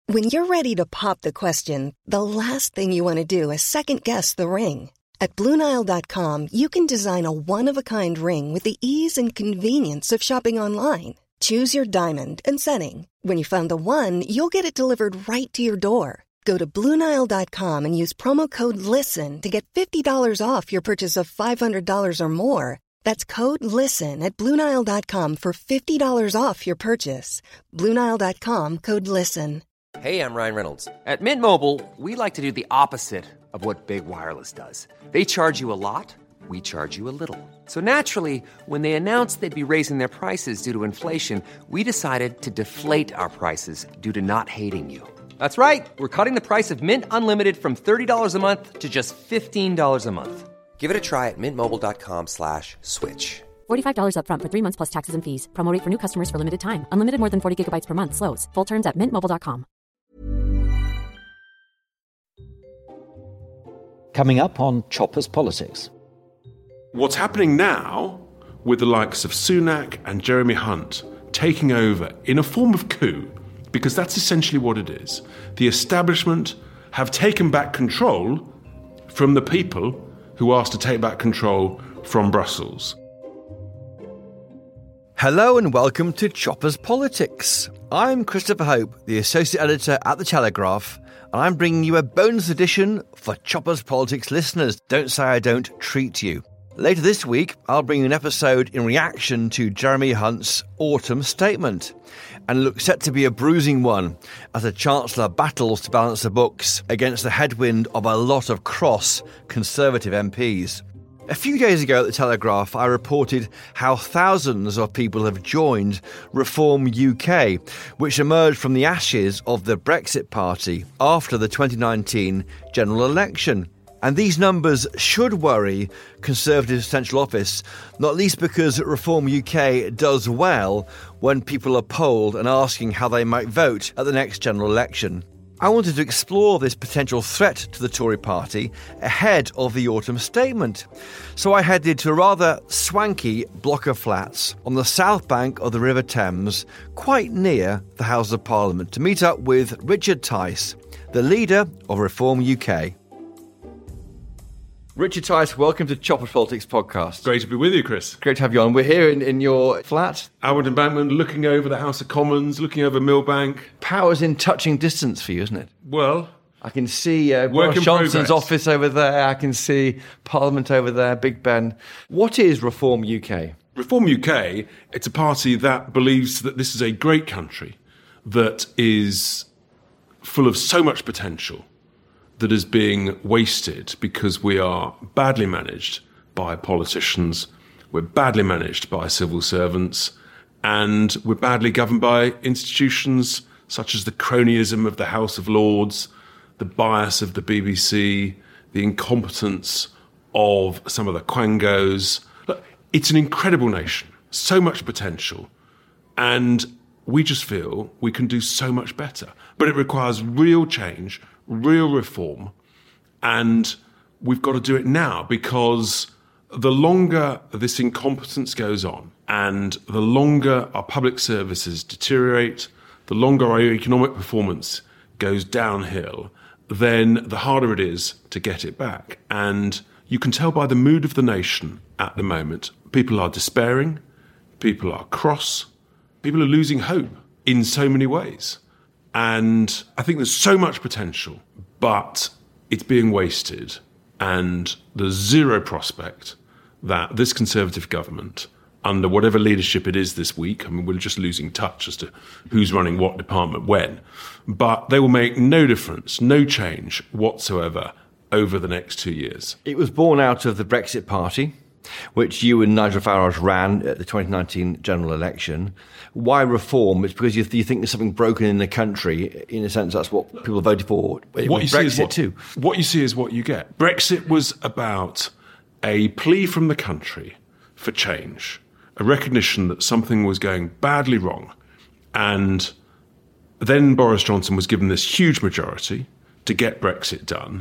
When you're ready to pop the question, the last thing you want to do is second-guess the ring. At BlueNile.com, you can design a one-of-a-kind ring with the ease and convenience of shopping online. Choose your diamond and setting. When you find the one, you'll get it delivered right to your door. Go to BlueNile.com and use promo code LISTEN to get $50 off your purchase of $500 or more. That's code LISTEN at BlueNile.com for $50 off your purchase. BlueNile.com, code LISTEN. Hey, I'm Ryan Reynolds. At Mint Mobile, we like to do the opposite of what Big Wireless does. They charge you a lot, we charge you a little. So naturally, when they announced they'd be raising their prices due to inflation, we decided to deflate our prices due to not hating you. That's right. We're cutting the price of Mint Unlimited from $30 a month to just $15 a month. Give it a try at mintmobile.com/switch. $45 up front for 3 months plus taxes and fees. Promo rate for new customers for limited time. Unlimited more than 40 gigabytes per month. Slows full terms at mintmobile.com. Coming up on Choppers Politics. What's happening now with the likes of Sunak and Jeremy Hunt taking over in a form of coup, because that's essentially what it is. The establishment have taken back control from the people who asked to take back control from Brussels. Hello and welcome to Choppers Politics. I'm Christopher Hope, the Associate Editor at The Telegraph, and I'm bringing you a bonus edition for Choppers Politics listeners. Don't say I don't treat you. Later this week, I'll bring you an episode in reaction to Jeremy Hunt's autumn statement, and it looks set to be a bruising one as the Chancellor battles to balance the books against the headwind of a lot of cross Conservative MPs. A few days ago at The Telegraph, I reported how thousands of people have joined Reform UK, which emerged from the ashes of the Brexit Party after the 2019 general election. And these numbers should worry Conservative Central Office, not least because Reform UK does well when people are polled and asking how they might vote at the next general election. I wanted to explore this potential threat to the Tory party ahead of the autumn statement. So I headed to a rather swanky block of flats on the south bank of the River Thames, quite near the Houses of Parliament, to meet up with Richard Tice, the leader of Reform UK. Richard Tice, welcome to Choppers Politics podcast. Great to be with you, Chris. Great to have you on. We're here in your flat. Outward Embankment, looking over the House of Commons, looking over Millbank. Power's in touching distance for you, isn't it? Well, I can see Boris Johnson's office over there. I can see Parliament over there, Big Ben. What is Reform UK? Reform UK, it's a party that believes that this is a great country that is full of so much potential that is being wasted because we are badly managed by politicians, we're badly managed by civil servants, and we're badly governed by institutions such as the cronyism of the House of Lords, the bias of the BBC, the incompetence of some of the quangos. Look, it's an incredible nation, so much potential, and we just feel we can do so much better. But it requires real change, real reform, and we've got to do it now, because the longer this incompetence goes on and the longer our public services deteriorate, the longer our economic performance goes downhill, then the harder it is to get it back. And you can tell by the mood of the nation at the moment. People are despairing, people are cross, people are losing hope in so many ways. And I think there's so much potential, but it's being wasted. And there's zero prospect that this Conservative government, under whatever leadership it is this week, I mean, we're just losing touch as to who's running what department when, but they will make no difference, no change whatsoever over the next 2 years. It was born out of the Brexit Party, which you and Nigel Farage ran at the 2019 general election. Why reform? It's because you think there's something broken in the country. In a sense, that's what people voted for. What you see is what you get. Brexit was about a plea from the country for change, a recognition that something was going badly wrong. And then Boris Johnson was given this huge majority to get Brexit done.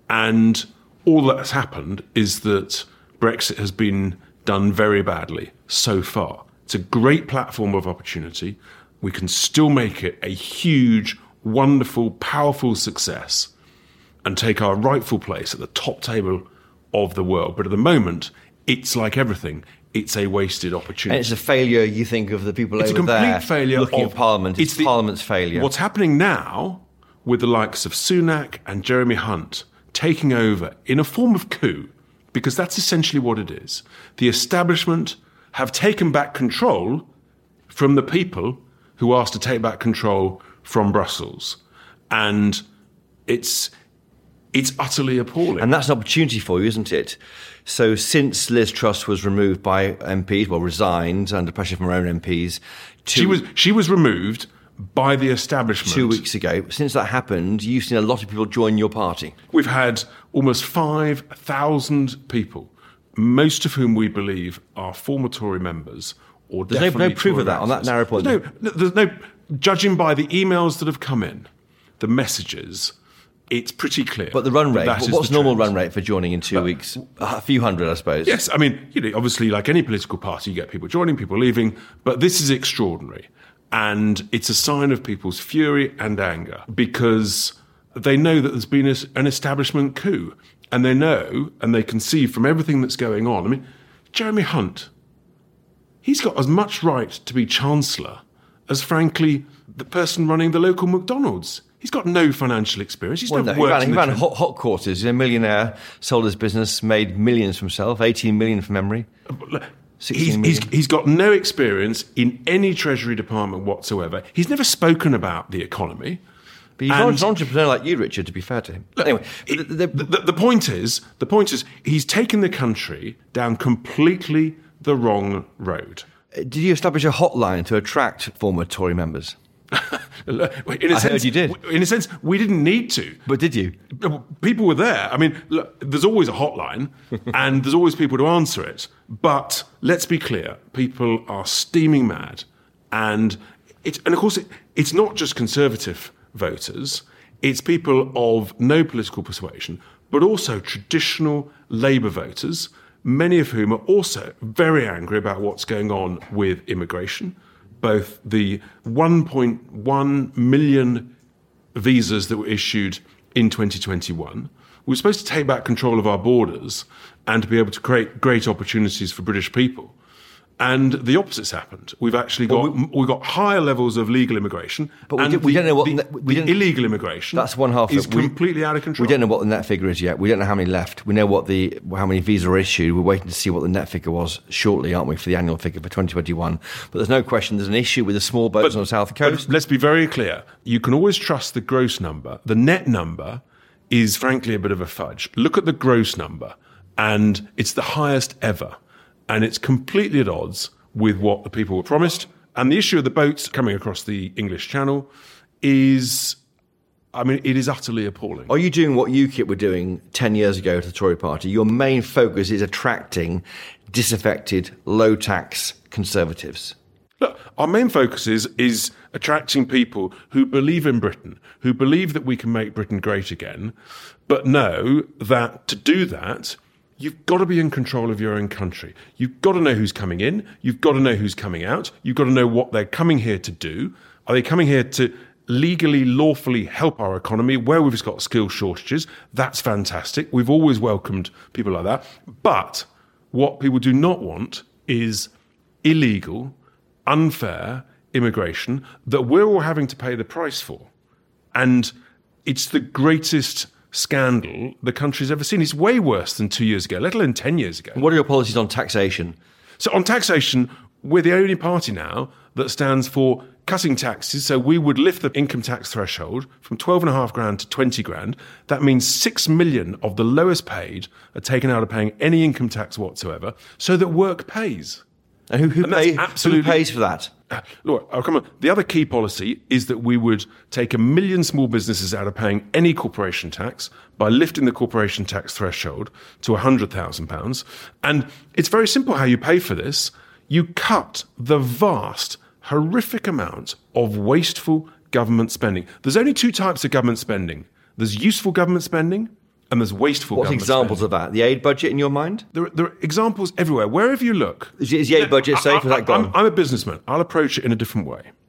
And all that's happened is that Brexit has been done very badly so far. It's a great platform of opportunity. We can still make it a huge, wonderful, powerful success and take our rightful place at the top table of the world. But at the moment, it's like everything. It's a wasted opportunity. And it's a failure, you think, of the people it's over there. It's a complete failure looking at Parliament. It's Parliament's failure. What's happening now with the likes of Sunak and Jeremy Hunt taking over in a form of coup, because that's essentially what it is. The establishment have taken back control from the people who asked to take back control from Brussels. And it's utterly appalling. And that's an opportunity for you, isn't it? So since Liz Truss was removed by MPs, resigned under pressure from her own MPs. She was removed by the establishment 2 weeks ago. Since that happened, you've seen a lot of people join your party. We've had almost 5,000 people, most of whom we believe are former Tory members. Or There's no proof of that on that narrow point. There's no, judging by the emails that have come in, the messages, it's pretty clear. But the run rate, what's the normal run rate for joining in 2 weeks? A few hundred, I suppose. Yes, I mean, obviously, like any political party, you get people joining, people leaving, but this is extraordinary. And it's a sign of people's fury and anger because they know that there's been an establishment coup. And they know, and they can see from everything that's going on. I mean, Jeremy Hunt, he's got as much right to be Chancellor as, frankly, the person running the local McDonald's. He's got no financial experience. He ran hot quarters. He's a millionaire, sold his business, made millions for himself, 18 million from memory. He's got no experience in any Treasury department whatsoever. He's never spoken about the economy. But he's an entrepreneur like you, Richard, to be fair to him. Anyway, the point is, he's taken the country down completely the wrong road. Did you establish a hotline to attract former Tory members? I heard you did. In a sense, we didn't need to. But did you? People were there. I mean, look, there's always a hotline and there's always people to answer it. But let's be clear, people are steaming mad. And of course, it's not just Conservative voters. It's people of no political persuasion, but also traditional Labour voters, many of whom are also very angry about what's going on with immigration. Both the 1.1 million visas that were issued in 2021. We were supposed to take back control of our borders and to be able to create great opportunities for British people. And the opposite's happened. We've actually we've got higher levels of legal immigration, but we don't know what the illegal immigration. That's one half is completely out of control. We don't know what the net figure is yet. We don't know how many left. We know how many visas are issued. We're waiting to see what the net figure was shortly, aren't we, for the annual figure for 2021? But there's no question there's an issue with the small boats on the south coast. Let's be very clear. You can always trust the gross number. The net number is frankly a bit of a fudge. Look at the gross number, and it's the highest ever. And it's completely at odds with what the people were promised. And the issue of the boats coming across the English Channel is, it is utterly appalling. Are you doing what UKIP were doing 10 years ago to the Tory party? Your main focus is attracting disaffected, low-tax Conservatives. Look, our main focus is attracting people who believe in Britain, who believe that we can make Britain great again, but know that to do that, you've got to be in control of your own country. You've got to know who's coming in. You've got to know who's coming out. You've got to know what they're coming here to do. Are they coming here to legally, lawfully help our economy where we've got skill shortages? That's fantastic. We've always welcomed people like that. But what people do not want is illegal, unfair immigration that we're all having to pay the price for. And it's the greatest scandal the country's ever seen. It's way worse than 2 years ago, let alone 10 years ago. What are your policies on taxation? So on taxation, we're the only party now that stands for cutting taxes. So we would lift the income tax threshold from 12.5 grand to 20 grand. That means 6 million of the lowest paid are taken out of paying any income tax whatsoever so that work pays. And who pays for that? Look, come on. The other key policy is that we would take 1 million small businesses out of paying any corporation tax by lifting the corporation tax threshold to £100,000. And it's very simple how you pay for this. You cut the vast, horrific amount of wasteful government spending. There's only two types of government spending. There's useful government spending and there's wasteful government spending. What's examples of that? The aid budget in your mind? There are examples everywhere. Wherever you look. Is the aid budget safe? Is that gone? I'm a businessman. I'll approach it in a different way.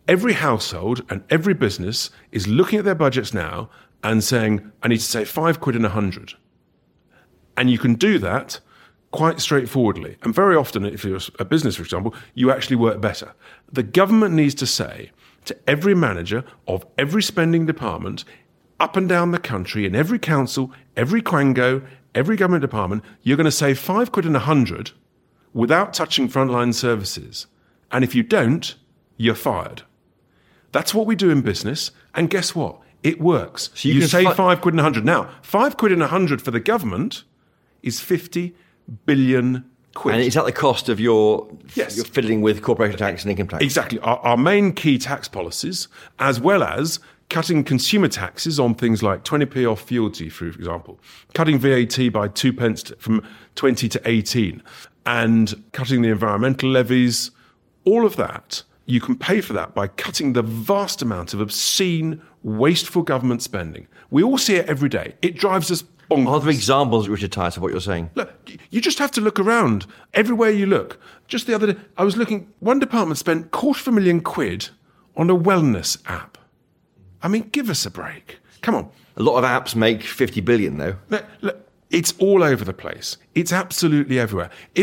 every household and every business is looking at their budgets now and saying, I need to save £5 in 100. And you can do that quite straightforwardly. And very often, if you're a business, for example, you actually work better. The government needs to say to every manager of every spending department up and down the country, in every council, every quango, every government department, you're going to save £5 in 100 without touching frontline services. And if you don't, you're fired. That's what we do in business. And guess what? It works. So you save £5 in 100. Now, £5 in 100 for the government is 50 billion quid. And is that the cost of your Yes. fiddling with corporation tax and income tax? Exactly. Our main key tax policies, as well as cutting consumer taxes on things like 20p off fuel tea, for example, cutting VAT by 2 pence from 20 to 18, and cutting the environmental levies, all of that, you can pay for that by cutting the vast amount of obscene, wasteful government spending. We all see it every day. It drives us bonkers. Are there examples, Richard Tice, of what you're saying? Look, you just have to look around. Everywhere you look. Just the other day, I was looking, one department spent £250,000 on a wellness app. I mean, give us a break. Come on. A lot of apps make 50 billion, though. Look, it's all over the place. It's absolutely everywhere. There's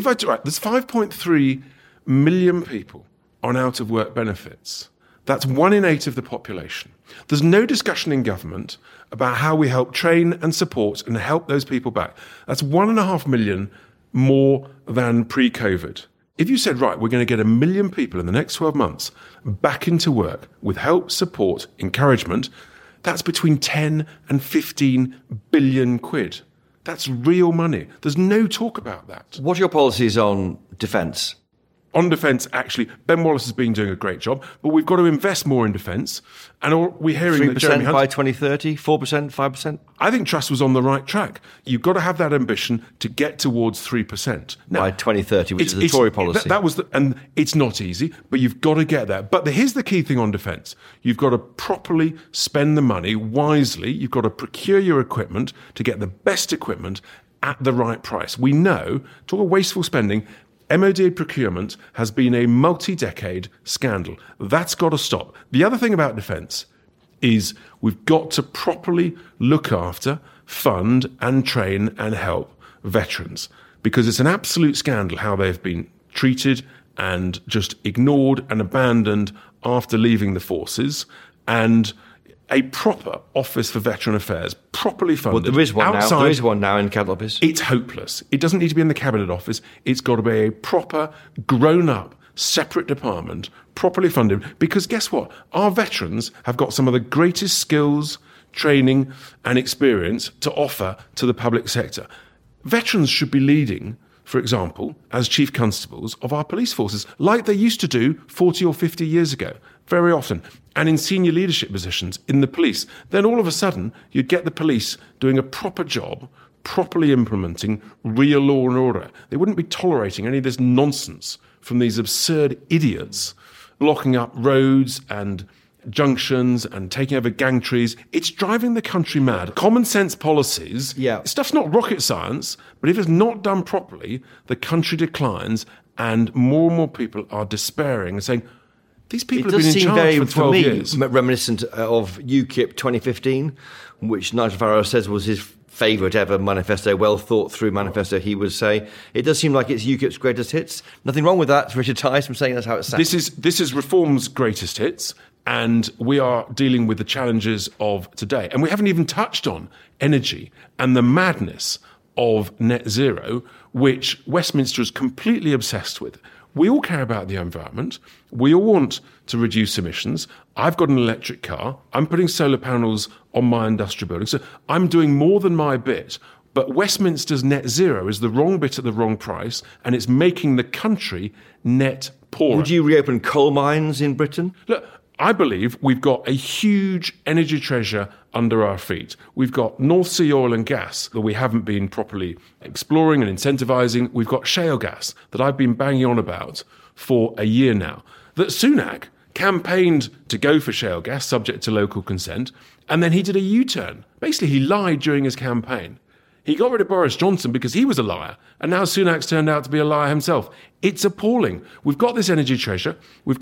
5.3 million people on out-of-work benefits. That's 1 in 8 of the population. There's no discussion in government about how we help train and support and help those people back. That's 1.5 million more than pre-COVID. If you said, right, we're going to get 1 million people in the next 12 months back into work with help, support, encouragement, that's between 10 and 15 billion quid. That's real money. There's no talk about that. What are your policies on defence? On defence, actually, Ben Wallace has been doing a great job, but we've got to invest more in defence. And we're hearing that Jeremy 3% Hunt, by 2030? 4%? 5%? I think Truss was on the right track. You've got to have that ambition to get towards 3%. Now, By 2030, which is the Tory policy. That was and it's not easy, but you've got to get there. But here's the key thing on defence. You've got to properly spend the money wisely. You've got to procure your equipment to get the best equipment at the right price. We know, talk of wasteful spending, MOD procurement has been a multi-decade scandal. That's got to stop. The other thing about defence is we've got to properly look after, fund and train and help veterans, because it's an absolute scandal how they've been treated and just ignored and abandoned after leaving the forces. And a proper Office for Veteran Affairs, properly funded. Well, there is one outside, now. There is one now in the Cabinet Office. It's hopeless. It doesn't need to be in the Cabinet Office. It's got to be a proper, grown-up, separate department, properly funded. Because guess what? Our veterans have got some of the greatest skills, training and experience to offer to the public sector. Veterans should be leading, for example, as chief constables of our police forces, like they used to do 40 or 50 years ago, very often, and in senior leadership positions in the police. Then all of a sudden, you'd get the police doing a proper job, properly implementing real law and order. They wouldn't be tolerating any of this nonsense from these absurd idiots blocking up roads and junctions and taking over gantries. It's driving the country mad. Common sense policies, stuff's not rocket science, but if it's not done properly, the country declines and more people are despairing and saying, these people have been in charge for 12 years. Reminiscent of UKIP 2015, which Nigel Farage says was his favourite ever manifesto, well thought through manifesto, he would say. It does seem like it's UKIP's greatest hits. Nothing wrong with that, Richard Tice. I'm saying that's how it sounds. This is Reform's greatest hits, and we are dealing with the challenges of today. And we haven't even touched on energy and the madness of net zero, which Westminster is completely obsessed with. We all care about the environment. We all want to reduce emissions. I've got an electric car. I'm putting solar panels on my industrial building. So I'm doing more than my bit. But Westminster's net zero is the wrong bit at the wrong price, and it's making the country net poorer. Would you reopen coal mines in Britain? Look, I believe we've got a huge energy treasure under our feet. We've got North Sea oil and gas that we haven't been properly exploring and incentivising. We've got shale gas that I've been banging on about for a year now. That Sunak campaigned to go for shale gas, subject to local consent, and then he did a U-turn. Basically, he lied during his campaign. He got rid of Boris Johnson because he was a liar, and now Sunak's turned out to be a liar himself. It's appalling. We've got this energy treasure. We've got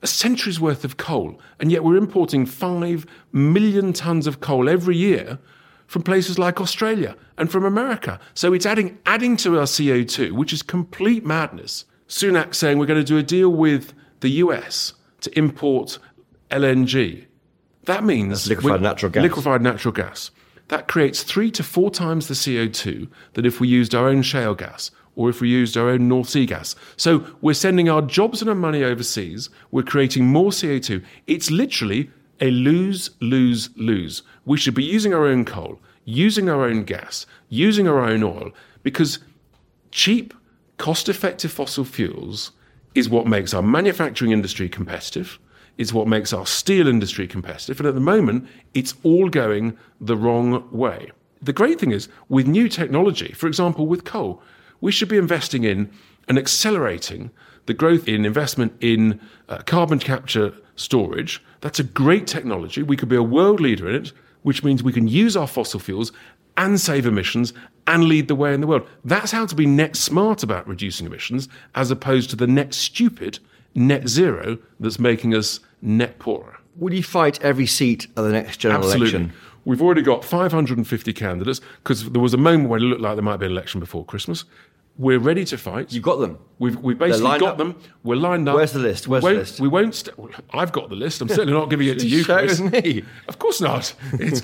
a century's worth of coal, and yet we're importing 5 million tonnes of coal every year from places like Australia and from America. So it's adding to our CO2, which is complete madness. Sunak saying we're going to do a deal with the US to import LNG. That means liquefied natural gas. That creates 3 to 4 times the CO2 than if we used our own shale gas or if we used our own North Sea gas. So we're sending our jobs and our money overseas. We're creating more CO2. It's literally a lose, lose, lose. We should be using our own coal, using our own gas, using our own oil, because cheap, cost-effective fossil fuels is what makes our manufacturing industry competitive. It's what makes our steel industry competitive. And at the moment, it's all going the wrong way. The great thing is, with new technology, for example, with coal, we should be investing in and accelerating the growth in investment in carbon capture storage. That's a great technology. We could be a world leader in it, which means we can use our fossil fuels and save emissions and lead the way in the world. That's how to be net smart about reducing emissions, as opposed to the net stupid net zero that's making us net poorer. Will you fight every seat at the next general election? We've already got 550 candidates, because there was a moment when it looked like there might be an election before Christmas. We're ready to fight. You've got them. We've basically got them. We're lined up. Where's the list? We won't. I've got the list. I'm certainly not giving it to you, Chris. Show me. Of course not.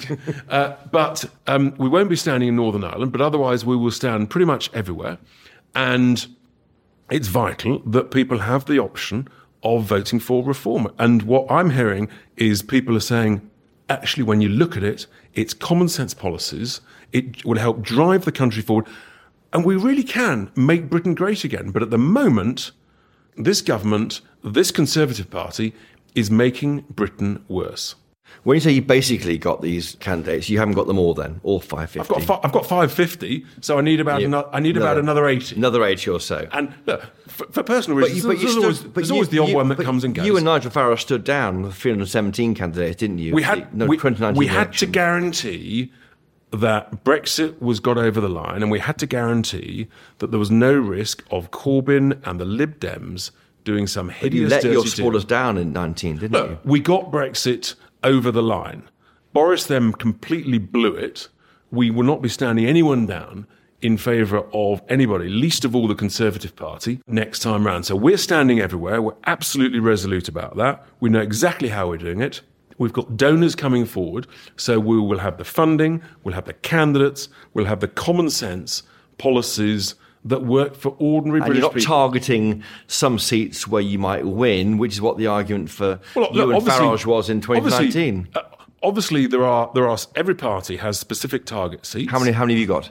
But we won't be standing in Northern Ireland, but otherwise we will stand pretty much everywhere. And it's vital that people have the option of voting for reform. And what I'm hearing is people are saying, actually, when you look at it, it's common sense policies. It will help drive the country forward. And we really can make Britain great again. But at the moment, this government, this Conservative Party, is making Britain worse. When you say you basically got these candidates, you haven't got them all then, all 550? I've got 550, so I need about another 80. Another 80 or so. And look, for personal reasons, there's always the odd one that comes and goes. You and Nigel Farage stood down with 317 candidates, didn't you? We had to guarantee that Brexit was got over the line, and we had to guarantee that there was no risk of Corbyn and the Lib Dems doing some hideous dirty deal. You let your supporters down in 19, didn't you? We got Brexit over the line. Boris then completely blew it. We will not be standing anyone down in favour of anybody, least of all the Conservative Party, next time round. So we're standing everywhere. We're absolutely resolute about that. We know exactly how we're doing it. We've got donors coming forward, so we will have the funding, we'll have the candidates, we'll have the common sense policies that work for ordinary British people. And you're not targeting some seats where you might win, which is what the argument for you and Farage was in 2019. Obviously, there are. Every party has specific target seats. How many have you got?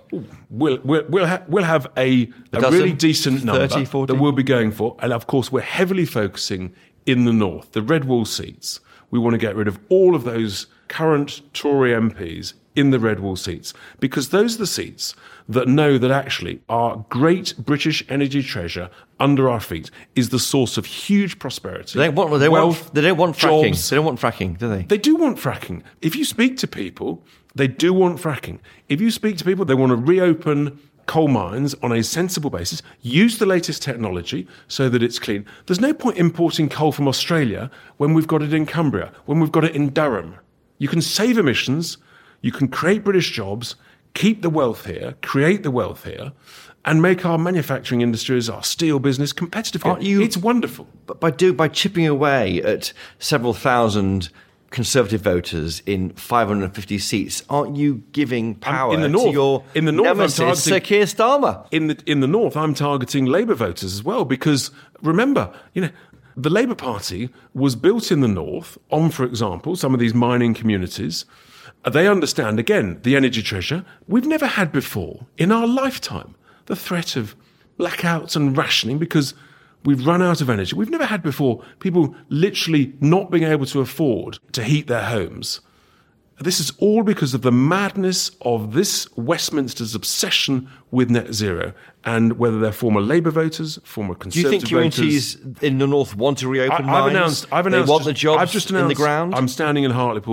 We'll have a really decent number 30, 40? that we'll be going for, and of course, we're heavily focusing in the north, the red wall seats. We want to get rid of all of those current Tory MPs in the red wall seats, because those are the seats that know that actually our great British energy treasure under our feet is the source of huge prosperity. They don't want fracking. Jobs. They don't want fracking, do they? They do want fracking. If you speak to people, they do want fracking. If you speak to people, they want to reopen coal mines on a sensible basis, use the latest technology so that it's clean. There's no point importing coal from Australia when we've got it in Cumbria, when we've got it in Durham. You can save emissions, you can create British jobs, keep the wealth here, create the wealth here, and make our manufacturing industries, our steel business competitive. It's wonderful. But by chipping away at several thousand Conservative voters in 550 seats, aren't you giving power to your nemesis, Sir Keir Starmer? In the north, I'm targeting Labour voters as well, because remember, the Labour Party was built in the north on, for example, some of these mining communities. They understand, again, the energy treasure. We've never had before in our lifetime the threat of blackouts and rationing because we've run out of energy. We've never had before people literally not being able to afford to heat their homes. This is all because of the madness of this Westminster's obsession with net zero, and whether they're former Labour voters, former Conservative voters. Do you think UNTs in the north want to reopen mines? I've announced. They want the jobs in the ground? I'm standing in Hartlepool.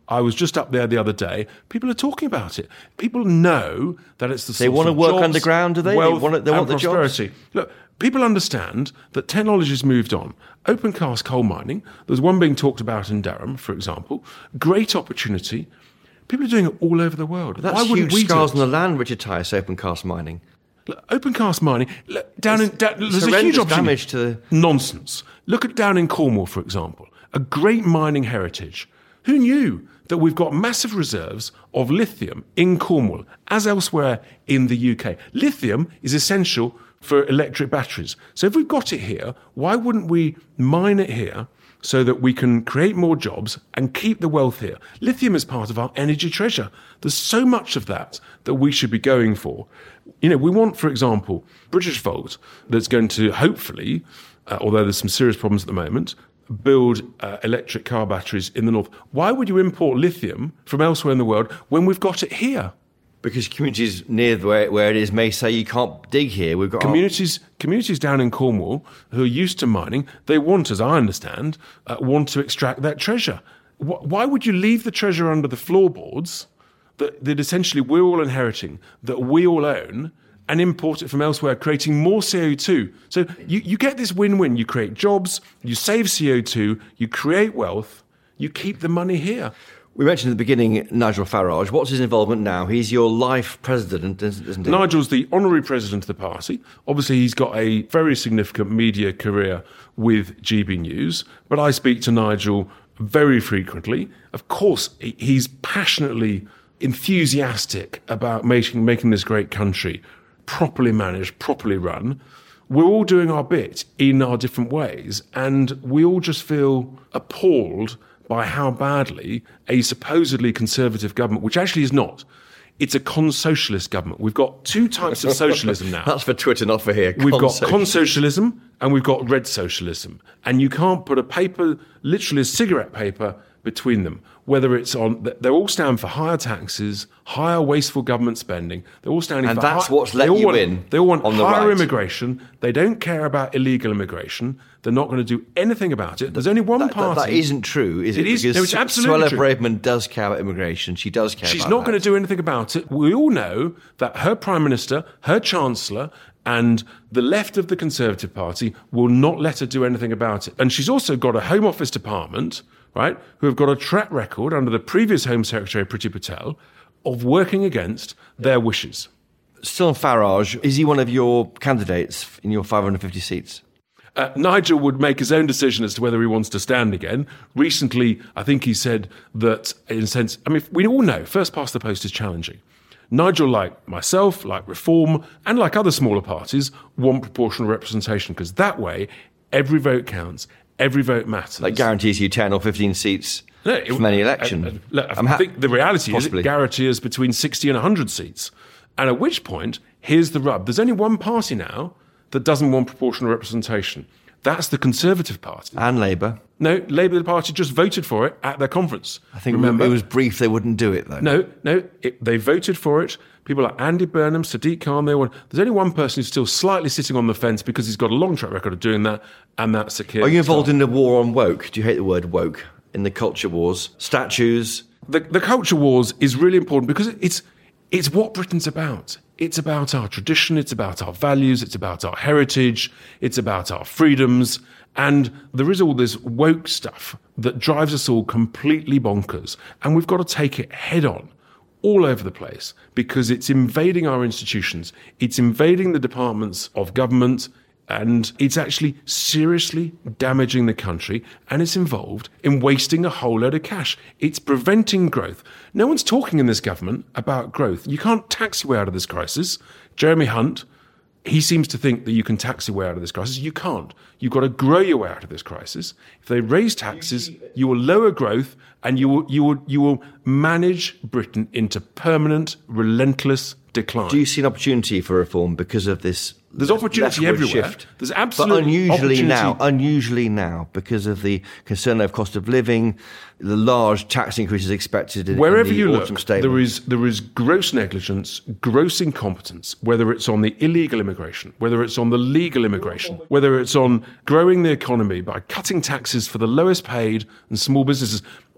I was just up there the other day. People are talking about it. People know that it's the source of want to work jobs, underground, do they? Wealth, They want the prosperity. jobs. Look, people understand that technology's moved on. Open cast coal mining, there's one being talked about in Durham, for example. Great opportunity. People are doing it all over the world. That's Why wouldn't huge we do scars it? on the land, Richard Tice, open cast mining. Look, open cast mining, look, there's a huge horrendous opportunity. damage to... Nonsense. Look at down in Cornwall, for example. A great mining heritage. Who knew that we've got massive reserves of lithium in Cornwall, as elsewhere in the UK? Lithium is essential for electric batteries. So if we've got it here, why wouldn't we mine it here so that we can create more jobs and keep the wealth here? Lithium is part of our energy treasure. There's so much of that we should be going for. We want, for example, Britishvolt that's going to hopefully, although there's some serious problems at the moment, build electric car batteries in the north. Why would you import lithium from elsewhere in the world when we've got it here? Because communities near where it is may say you can't dig here. We've got communities down in Cornwall who are used to mining. They want, as I understand, want to extract that treasure. Why would you leave the treasure under the floorboards that essentially we're all inheriting, that we all own, and import it from elsewhere, creating more CO2? So you get this win-win. You create jobs, you save CO2, you create wealth, you keep the money here. We mentioned at the beginning Nigel Farage. What's his involvement now? He's your life president, isn't he? Nigel's the honorary president of the party. Obviously, he's got a very significant media career with GB News, but I speak to Nigel very frequently. Of course, he's passionately enthusiastic about making this great country properly managed, properly run. We're all doing our bit in our different ways, and we all just feel appalled by how badly a supposedly conservative government, which actually is not, it's a con-socialist government. We've got two types of socialism now. That's for Twitter, not for here. We've got con-socialism and we've got red socialism. And you can't put a paper, literally a cigarette paper, between them. Whether it's on, they all stand for higher taxes, higher wasteful government spending. They're all standing and for that's what's let you in. They all want on the higher right. immigration. They don't care about illegal immigration. They're not going to do anything about it. There's only one party. That isn't true, is it? It is. Because No, it's absolutely Suella true. Braverman does care about immigration. She does care She's about not that. going to do anything about it. We all know that her Prime Minister, her Chancellor, and the left of the Conservative Party will not let her do anything about it. And she's also got a Home Office department, right, who have got a track record under the previous Home Secretary, Priti Patel, of working against their wishes. Still on Farage, is he one of your candidates in your 550 seats? Nigel would make his own decision as to whether he wants to stand again. Recently, I think he said that, in a sense, I mean, we all know first past the post is challenging. Nigel, like myself, like Reform, and like other smaller parties, want proportional representation because that way, every vote counts, every vote matters. That guarantees you 10 or 15 seats from any election. I think the reality is it guarantees between 60 and 100 seats. And at which point, here's the rub. There's only one party now that doesn't want proportional representation. That's the Conservative Party. And Labour. No, Labour Party just voted for it at their conference. I think Remember? it was brief they wouldn't do it, though. No, they voted for it. People like Andy Burnham, Sadiq Khan, there's only one person who's still slightly sitting on the fence because he's got a long track record of doing that, and that's Sir Keir Are you involved Starmer. in the war on woke? Do you hate the word woke? In the culture wars? Statues? The culture wars is really important because it's what Britain's about. It's about our tradition, it's about our values, it's about our heritage, it's about our freedoms. And there is all this woke stuff that drives us all completely bonkers. And we've got to take it head on, all over the place, because it's invading our institutions, it's invading the departments of government, and it's actually seriously damaging the country, and it's involved in wasting a whole load of cash. It's preventing growth. No one's talking in this government about growth. You can't tax your way out of this crisis. Jeremy Hunt, he seems to think that you can tax your way out of this crisis. You can't. You've got to grow your way out of this crisis. If they raise taxes, you will lower growth, and you will manage Britain into permanent, relentless decline. Do you see an opportunity for reform because of this? There's opportunity leftward everywhere. Shift? There's absolute But unusually now, because of the concern over cost of living, the large tax increases expected in Wherever the you autumn look, statement. there is gross negligence, gross incompetence, whether it's on the illegal immigration, whether it's on the legal immigration, whether it's on growing the economy by cutting taxes for the lowest paid and small businesses.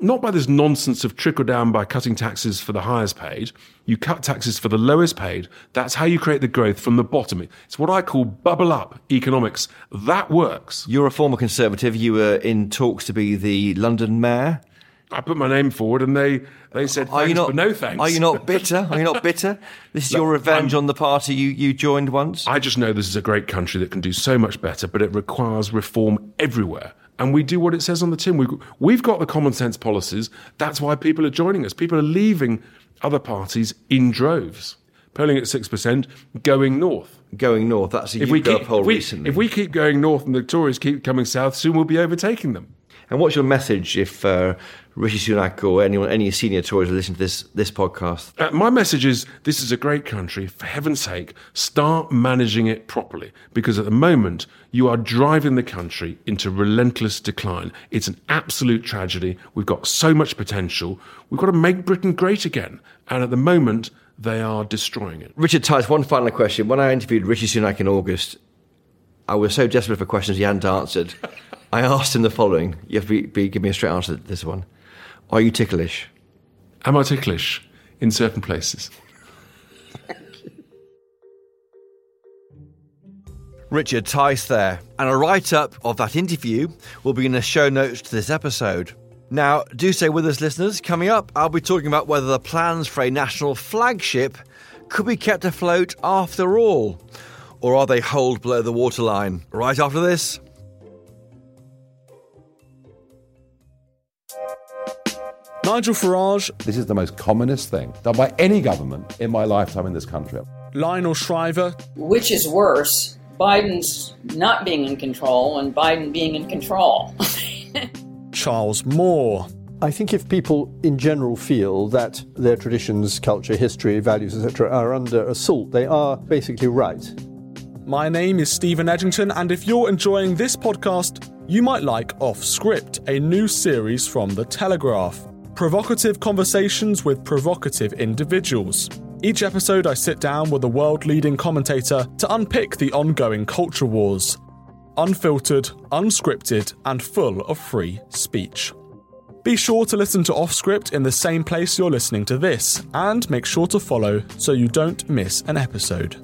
not by this nonsense of trickle down by cutting taxes for the highest paid. You cut taxes for the lowest paid. That's how you create the growth from the bottom. It's what I call bubble up economics. That works. You're a former Conservative. You were in talks to be the London mayor. I put my name forward and they said thanks, but no thanks. Are you not bitter? Are you not bitter? This is your revenge on the party you joined once? I just know this is a great country that can do so much better, but it requires reform everywhere. And we do what it says on the tin. We've got the common sense policies. That's why people are joining us. People are leaving other parties in droves. Polling at 6%, going north. Going north. That's a YouGov poll recently. If we keep going north and the Tories keep coming south, soon we'll be overtaking them. And what's your message if Rishi Sunak or any senior Tories are listening to this podcast? My message is, this is a great country. For heaven's sake, start managing it properly. Because at the moment, you are driving the country into relentless decline. It's an absolute tragedy. We've got so much potential. We've got to make Britain great again. And at the moment, they are destroying it. Richard Tice, one final question. When I interviewed Rishi Sunak in August, I was so desperate for questions he hadn't answered. I asked him the following. You have to give me a straight answer to this one. Are you ticklish? Am I ticklish? In certain places. Richard Tice there. And a write-up of that interview will be in the show notes to this episode. Now, do stay with us, listeners. Coming up, I'll be talking about whether the plans for a national flagship could be kept afloat after all. Or are they holed below the waterline? Right after this. Nigel Farage. This is the most commonest thing done by any government in my lifetime in this country. Lionel Shriver. Which is worse, Biden's not being in control and Biden being in control? Charles Moore. I think if people in general feel that their traditions, culture, history, values, etc. are under assault, they are basically right. My name is Stephen Edgington, and if you're enjoying this podcast, you might like Off Script, a new series from The Telegraph. Provocative conversations with provocative individuals. Each episode I sit down with a world-leading commentator to unpick the ongoing culture wars. Unfiltered, unscripted, and full of free speech. Be sure to listen to Off Script in the same place you're listening to this, and make sure to follow so you don't miss an episode.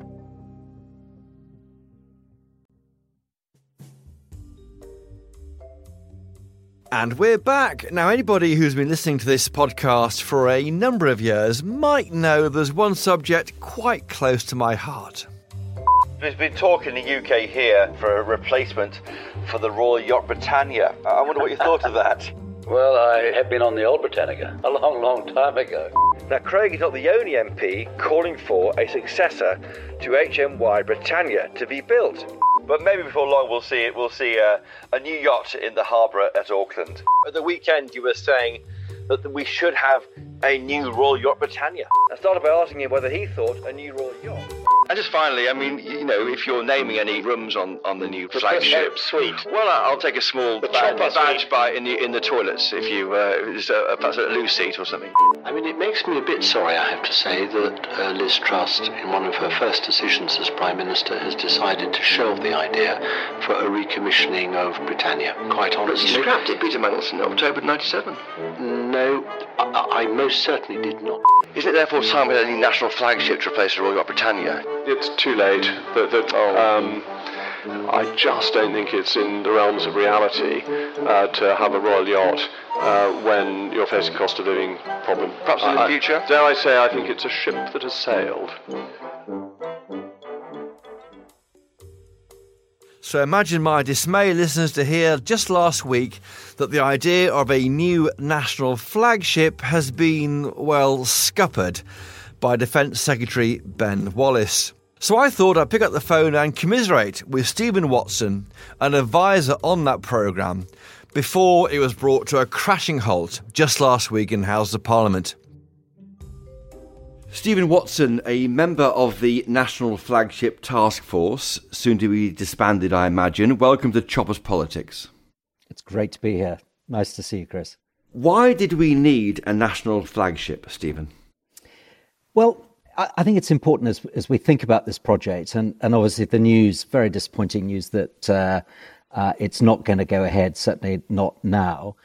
And we're back. Now, anybody who's been listening to this podcast for a number of years might know there's one subject quite close to my heart. There's been talk in the UK here for a replacement for the Royal Yacht Britannia. I wonder what you thought of that. Well, I have been on the old Britannica a long, long time ago. Now, Craig is not the only MP calling for a successor to HMY Britannia to be built. But maybe before long we'll see a new yacht in the harbour at Auckland. At the weekend you were saying that we should have a new Royal Yacht Britannia. I started by asking him whether he thought a new Royal Yacht. And just finally, I mean, you know, if you're naming any rooms on the new flagship suite, well, I'll take a small badge by in the toilets if it's perhaps a loose seat or something. I mean, it makes me a bit sorry, I have to say, that Liz Truss, in one of her first decisions as Prime Minister, has decided to shelve the idea for a recommissioning of Britannia. Quite honestly. But you scrapped it, Peter Mandelson, October 97. No, I most certainly did not. Isn't it therefore time we had a new national flagship to replace the Royal Yacht Britannia? It's too late. I just don't think it's in the realms of reality to have a royal yacht when you're facing a cost of living problem. Perhaps in the future? Dare I say, I think it's a ship that has sailed. So imagine my dismay, listeners, to hear just last week that the idea of a new national flagship has been, well, scuppered by Defence Secretary Ben Wallace. So I thought I'd pick up the phone and commiserate with Stephen Watson, an advisor on that programme, before it was brought to a crashing halt just last week in Houses of Parliament. Stephen Watson, a member of the National Flagship Task Force, soon to be disbanded, I imagine. Welcome to Choppers Politics. It's great to be here. Nice to see you, Chris. Why did we need a national flagship, Stephen? Well, I think it's important as we think about this project, and obviously the news, very disappointing news that it's not going to go ahead, certainly not now.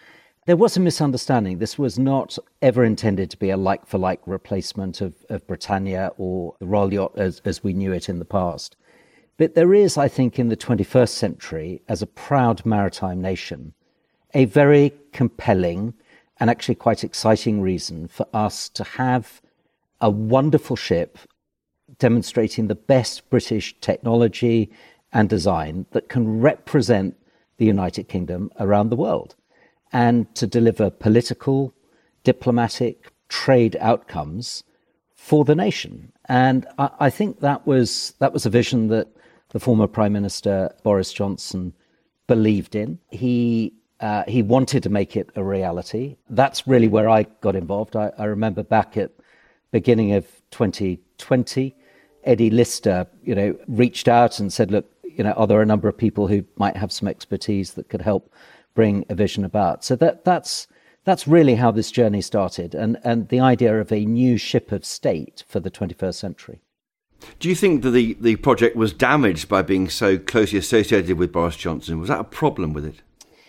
There was a misunderstanding. This was not ever intended to be a like-for-like replacement of Britannia or the Royal Yacht as we knew it in the past. But there is, I think, in the 21st century, as a proud maritime nation, a very compelling and actually quite exciting reason for us to have a wonderful ship demonstrating the best British technology and design that can represent the United Kingdom around the world, and to deliver political, diplomatic, trade outcomes for the nation. And I think that was a vision that the former Prime Minister Boris Johnson believed in. He wanted to make it a reality. That's really where I got involved. I remember back at beginning of 2020, Eddie Lister, reached out and said, look, are there a number of people who might have some expertise that could help bring a vision about? So that's really how this journey started, and the idea of a new ship of state for the 21st century. Do you think that the project was damaged by being so closely associated with Boris Johnson? Was that a problem with it?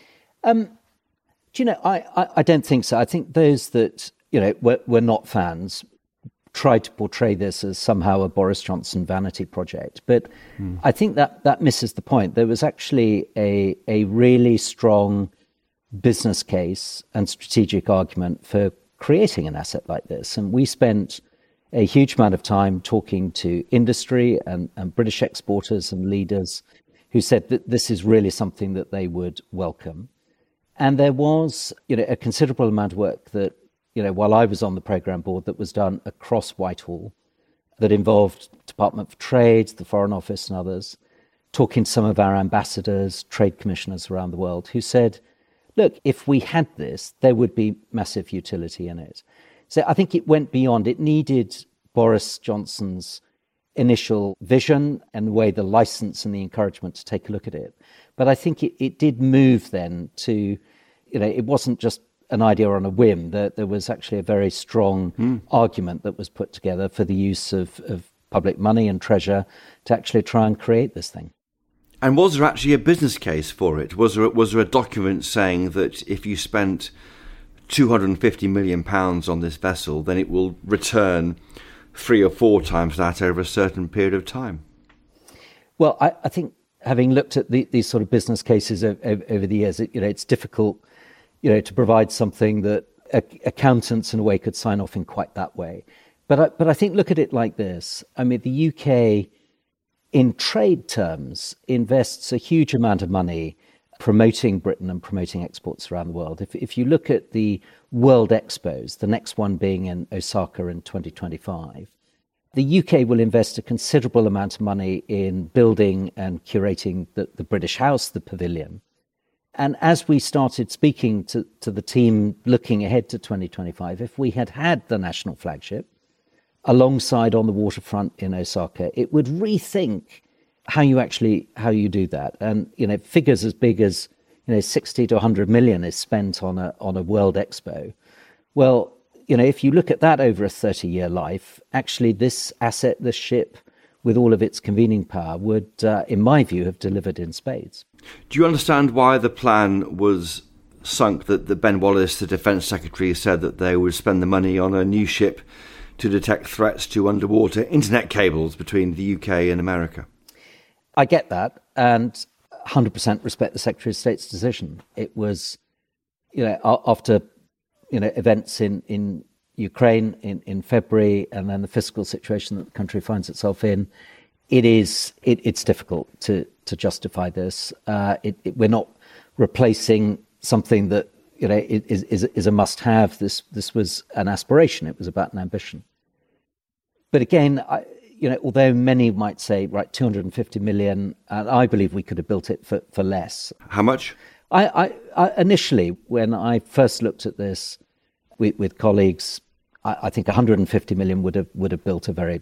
I don't think so. I think those that, were not fans tried to portray this as somehow a Boris Johnson vanity project. But I think that misses the point. There was actually a really strong business case and strategic argument for creating an asset like this. And we spent a huge amount of time talking to industry and British exporters and leaders who said that this is really something that they would welcome. And there was, a considerable amount of work that, while I was on the programme board, that was done across Whitehall that involved Department for Trade, the Foreign Office and others, talking to some of our ambassadors, trade commissioners around the world who said, look, if we had this, there would be massive utility in it. So I think it went beyond. It needed Boris Johnson's initial vision and the way the license and the encouragement to take a look at it. But I think it did move then to, it wasn't just an idea on a whim. There was actually a very strong argument that was put together for the use of public money and treasure to actually try and create this thing. And was there actually a business case for it? Was there a document saying that if you spent £250 million on this vessel, then it will return 3 or 4 times that over a certain period of time? Well, I think having looked at these sort of business cases over the years, it's difficult, to provide something that accountants in a way could sign off in quite that way. But I think look at it like this. I mean, the UK, in trade terms, invests a huge amount of money promoting Britain and promoting exports around the world. If you look at the World Expos, the next one being in Osaka in 2025, the UK will invest a considerable amount of money in building and curating the British House, the pavilion. And as we started speaking to the team looking ahead to 2025, if we had the national flagship alongside on the waterfront in Osaka, it would rethink how you do that. And, figures as big as, 60 to 100 million is spent on a World Expo. Well, if you look at that over a 30-year life, actually this asset, this ship, with all of its convening power, would, in my view, have delivered in spades. Do you understand why the plan was sunk, that Ben Wallace, the Defence Secretary, said that they would spend the money on a new ship to detect threats to underwater internet cables between the UK and America? I get that, and 100% respect the Secretary of State's decision. It was, after, events in Ukraine in February, and then the fiscal situation that the country finds itself in, it's difficult to justify this. We're not replacing something that is a must-have. This was an aspiration. It was about an ambition. But again, although many might say, right, 250 million, and I believe we could have built it for less. How much? I initially, when I first looked at this with colleagues, I think 150 million would have built a very,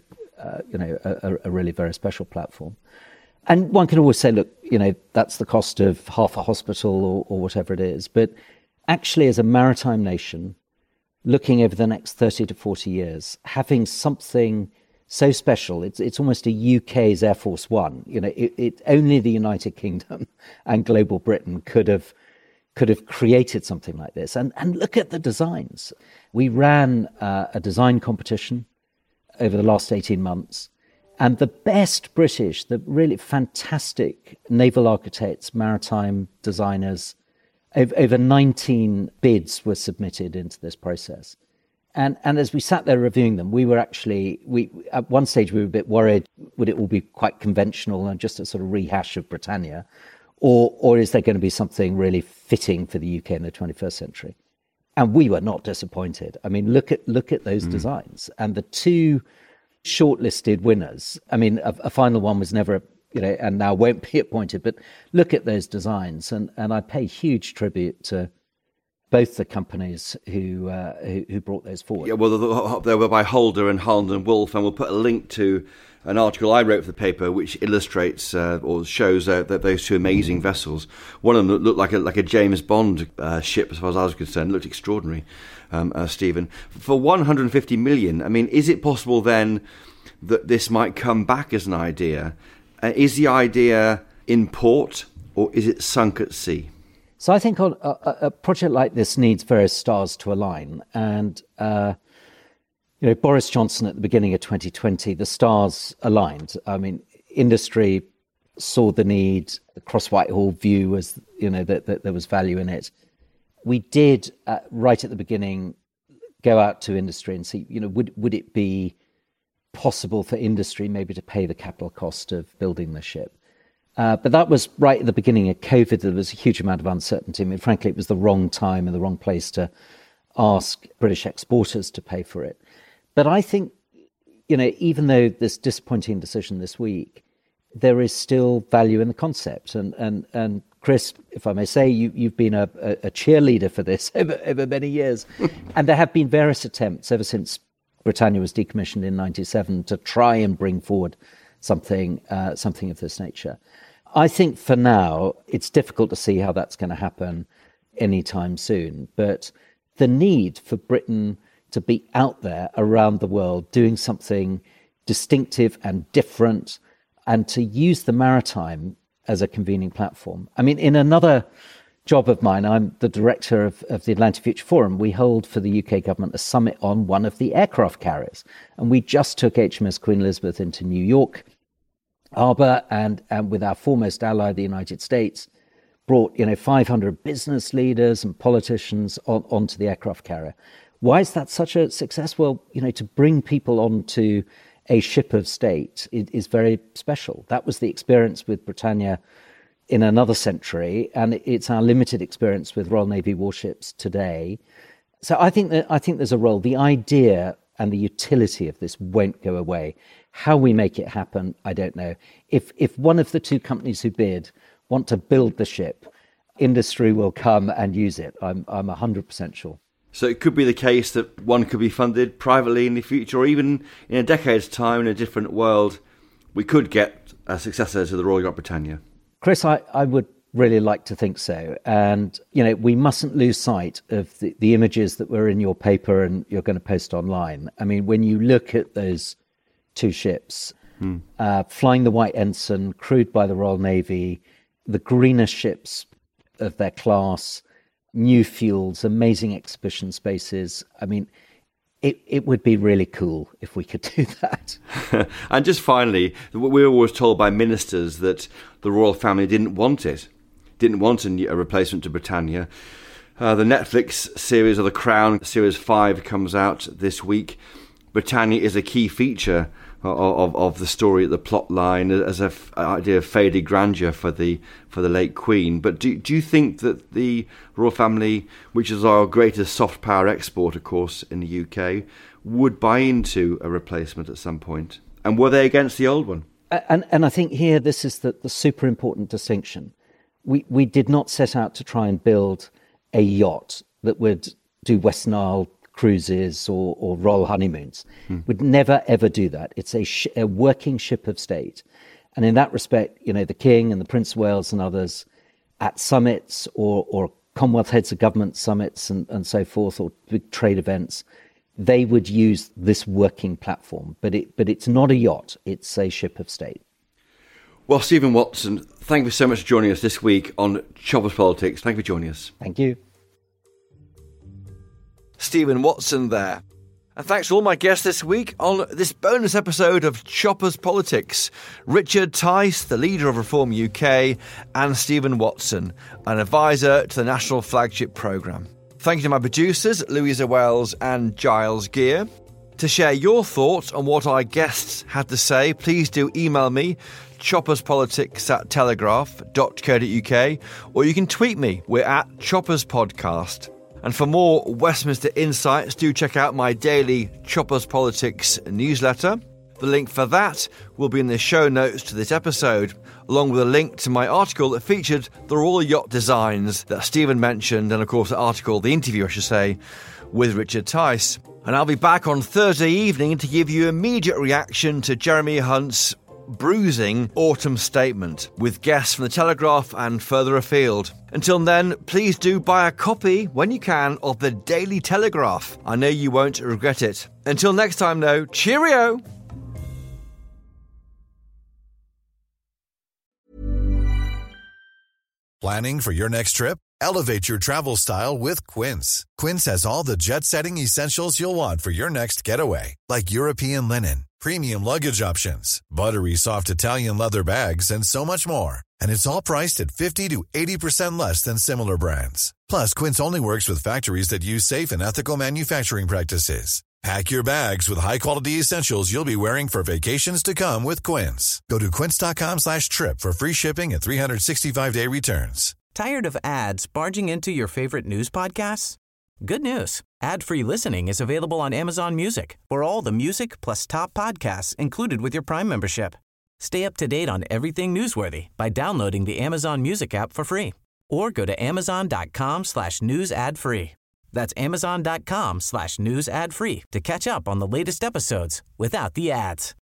a really very special platform. And one can always say, look, that's the cost of half a hospital or whatever it is. But actually, as a maritime nation, looking over the next 30 to 40 years, having something so special, it's almost a UK's Air Force One. It only the United Kingdom and global Britain could have, could have created something like this. And look at the designs. We ran a design competition over the last 18 months. And the best British, the really fantastic naval architects, maritime designers, over 19 bids were submitted into this process. And as we sat there reviewing them, we at one stage we were a bit worried, would it all be quite conventional and just a sort of rehash of Britannia? Or is there going to be something really fitting for the UK in the 21st century? And we were not disappointed. I mean, look at those designs. And the two shortlisted winners, I mean, a final one was never, and now won't be appointed, but look at those designs. And I pay huge tribute to both the companies who brought those forward. Yeah, well, they were by Holder and Holland and Wolff, and we'll put a link to an article I wrote for the paper which illustrates or shows that those two amazing vessels. One of them looked like a James Bond ship, as far as I was concerned. It looked extraordinary, Stephen. For 150 million, I mean, is it possible then that this might come back as an idea? Is the idea in port or is it sunk at sea? So I think a project like this needs various stars to align. And Boris Johnson at the beginning of 2020, the stars aligned. I mean, industry saw the need, the Cross Whitehall view was, that there was value in it. We did, right at the beginning, go out to industry and see, would it be possible for industry maybe to pay the capital cost of building the ship? But that was right at the beginning of COVID. There was a huge amount of uncertainty. I mean, frankly, it was the wrong time and the wrong place to ask British exporters to pay for it. But I think, even though this disappointing decision this week, there is still value in the concept. And Chris, if I may say, you've been a cheerleader for this over many years. And there have been various attempts ever since Britannia was decommissioned in 1997 to try and bring forward something of this nature. I think for now, it's difficult to see how that's going to happen anytime soon. But the need for Britain to be out there around the world doing something distinctive and different and to use the maritime as a convening platform. I mean, in another job of mine, I'm the director of the Atlantic Future Forum. We hold for the UK government a summit on one of the aircraft carriers. And we just took HMS Queen Elizabeth into New York Harbour and with our foremost ally, the United States, brought 500 business leaders and politicians onto the aircraft carrier. Why is that such a success? Well, to bring people onto a ship of state is very special. That was the experience with Britannia in another century, and it's our limited experience with Royal Navy warships today. So I think there's a role. The idea and the utility of this won't go away. How we make it happen, I don't know. If one of the two companies who bid want to build the ship, industry will come and use it. I'm 100% sure. So it could be the case that one could be funded privately in the future, or even in a decade's time in a different world, we could get a successor to the Royal Yacht Britannia. Chris, I would really like to think so. And, we mustn't lose sight of the images that were in your paper and you're going to post online. I mean, when you look at those two ships, flying the White Ensign, crewed by the Royal Navy, the greenest ships of their class, new fuels, amazing exhibition spaces. I mean, it would be really cool if we could do that. And just finally, we were always told by ministers that the royal family didn't want a replacement to Britannia. The Netflix series of The Crown, Series 5, comes out this week. Britannia is a key feature of the story, the plot line, as an idea of faded grandeur for the late Queen. But do you think that the royal family, which is our greatest soft power export, of course, in the UK, would buy into a replacement at some point? And were they against the old one? And I think here this is the super important distinction. We did not set out to try and build a yacht that would do West Nile cruises or royal honeymoons. Would never, ever do that. It's a working ship of state. And in that respect, the King and the Prince of Wales and others at summits or Commonwealth heads of government summits and so forth, or big trade events, they would use this working platform. But it's not a yacht. It's a ship of state. Well, Stephen Watson, thank you so much for joining us this week on Choppers Politics. Thank you for joining us. Thank you. Stephen Watson there. And thanks to all my guests this week on this bonus episode of Choppers Politics. Richard Tice, the leader of Reform UK, and Stephen Watson, an advisor to the National Flagship Programme. Thank you to my producers, Louisa Wells and Giles Gear. To share your thoughts on what our guests had to say, please do email me, chopperspolitics@telegraph.co.uk, or you can tweet me. We're at Choppers Podcast. And for more Westminster insights, do check out my daily Choppers Politics newsletter. The link for that will be in the show notes to this episode, along with a link to my article that featured the Royal Yacht designs that Stephen mentioned, and of course the interview I should say, with Richard Tice. And I'll be back on Thursday evening to give you immediate reaction to Jeremy Hunt's bruising autumn statement, with guests from the Telegraph and further afield. Until then, please do buy a copy, when you can, of the Daily Telegraph. I know you won't regret it. Until next time, though, cheerio! Planning for your next trip? Elevate your travel style with Quince. Quince has all the jet-setting essentials you'll want for your next getaway, like European linen, premium luggage options, buttery soft Italian leather bags, and so much more. And it's all priced at 50 to 80% less than similar brands. Plus, Quince only works with factories that use safe and ethical manufacturing practices. Pack your bags with high-quality essentials you'll be wearing for vacations to come with Quince. Go to quince.com/trip for free shipping and 365-day returns. Tired of ads barging into your favorite news podcasts? Good news. Ad-free listening is available on Amazon Music for all the music plus top podcasts included with your Prime membership. Stay up to date on everything newsworthy by downloading the Amazon Music app for free, or go to amazon.com/news ad free. That's amazon.com/news ad free to catch up on the latest episodes without the ads.